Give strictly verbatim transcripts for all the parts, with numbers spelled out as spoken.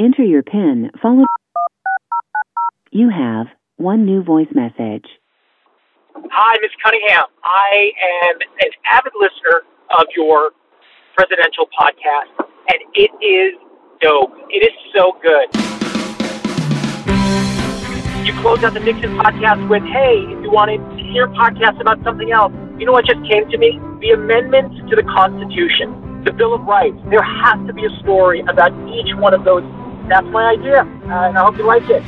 Enter your PIN followed. You have one new voice message. Hi, Miz Cunningham. I am an avid listener of your presidential podcast, and it is dope. It is so good. You close out the Nixon podcast with, hey, if you wanted to hear podcasts about something else, you know what just came to me? The amendments to the Constitution, the Bill of Rights. There has to be a story about each one of those. That's my idea, uh, and I hope you like it.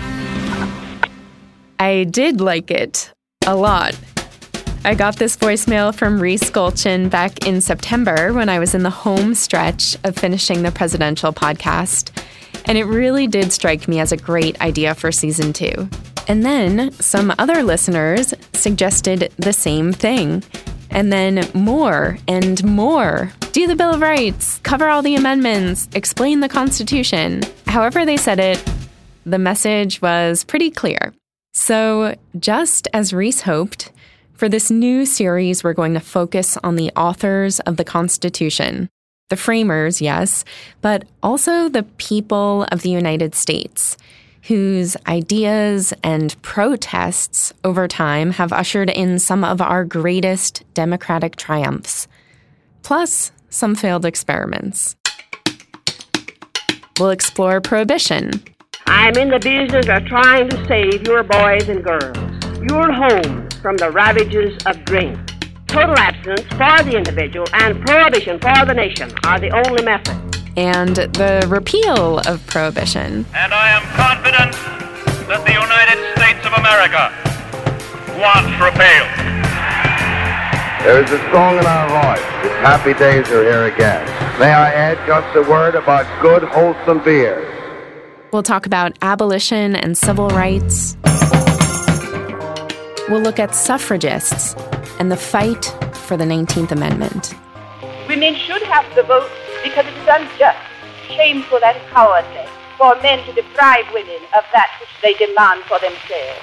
I did like it a lot. I got this voicemail from Reese Gulchin back in September when I was in the home stretch of finishing the presidential podcast, and it really did strike me as a great idea for season two. And then some other listeners suggested the same thing. And then more and more. Do the Bill of Rights, cover all the amendments, explain the Constitution. However they said it, the message was pretty clear. So just as Reese hoped, for this new series, we're going to focus on the authors of the Constitution. The framers, yes, but also the people of the United States, whose ideas and protests over time have ushered in some of our greatest democratic triumphs, plus some failed experiments. We'll explore Prohibition. I'm in the business of trying to save your boys and girls, your homes from the ravages of drink. Total abstinence for the individual and prohibition for the nation are the only method. And the repeal of Prohibition. And I am confident that the United States of America wants repeal. There is a song in our voice. Its happy days are here again. May I add just a word about good, wholesome beer. We'll talk about abolition and civil rights. We'll look at suffragists and the fight for the nineteenth Amendment. Women should have the vote because it is unjust, shameful, and cowardly for men to deprive women of that which they demand for themselves.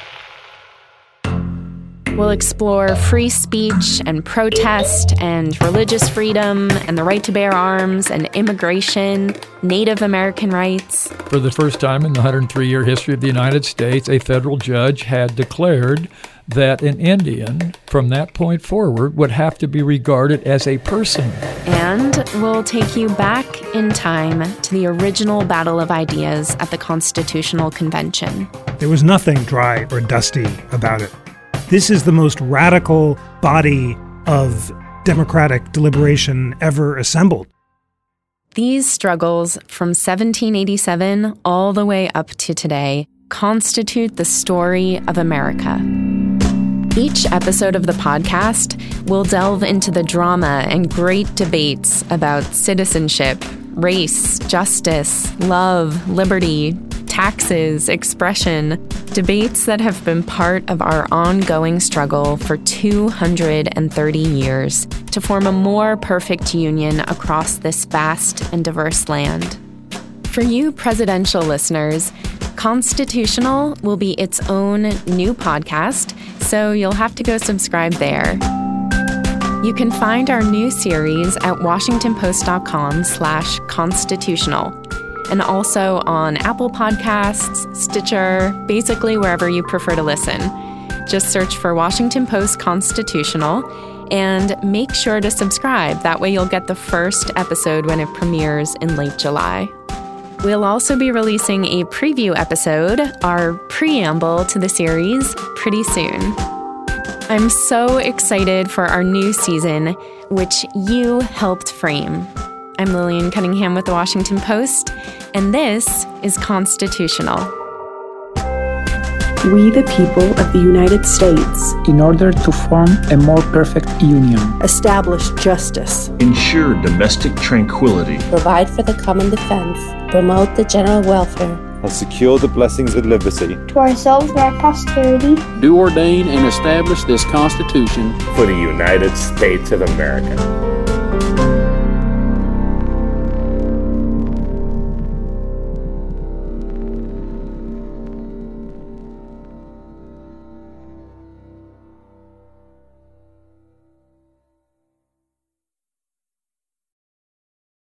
We'll explore free speech and protest and religious freedom and the right to bear arms and immigration, Native American rights. For the first time in the one hundred three year history of the United States, a federal judge had declared that an Indian, from that point forward, would have to be regarded as a person. And we'll take you back in time to the original battle of ideas at the Constitutional Convention. There was nothing dry or dusty about it. This is the most radical body of democratic deliberation ever assembled. These struggles from seventeen eighty-seven all the way up to today constitute the story of America. Each episode of the podcast will delve into the drama and great debates about citizenship, race, justice, love, liberty, taxes, expression, debates that have been part of our ongoing struggle for two hundred thirty years to form a more perfect union across this vast and diverse land. For you presidential listeners, Constitutional will be its own new podcast, so you'll have to go subscribe there. You can find our new series at washingtonpost.com slash constitutional, and also on Apple Podcasts, Stitcher, basically wherever you prefer to listen. Just search for Washington Post Constitutional and make sure to subscribe. That way you'll get the first episode when it premieres in late July. We'll also be releasing a preview episode, our preamble to the series, pretty soon. I'm so excited for our new season, which you helped frame. I'm Lillian Cunningham with The Washington Post, and this is Constitutional. We, the people of the United States, in order to form a more perfect union, establish justice, ensure domestic tranquility, provide for the common defense, promote the general welfare, and secure the blessings of liberty, to ourselves and our posterity, do ordain and establish this Constitution for the United States of America.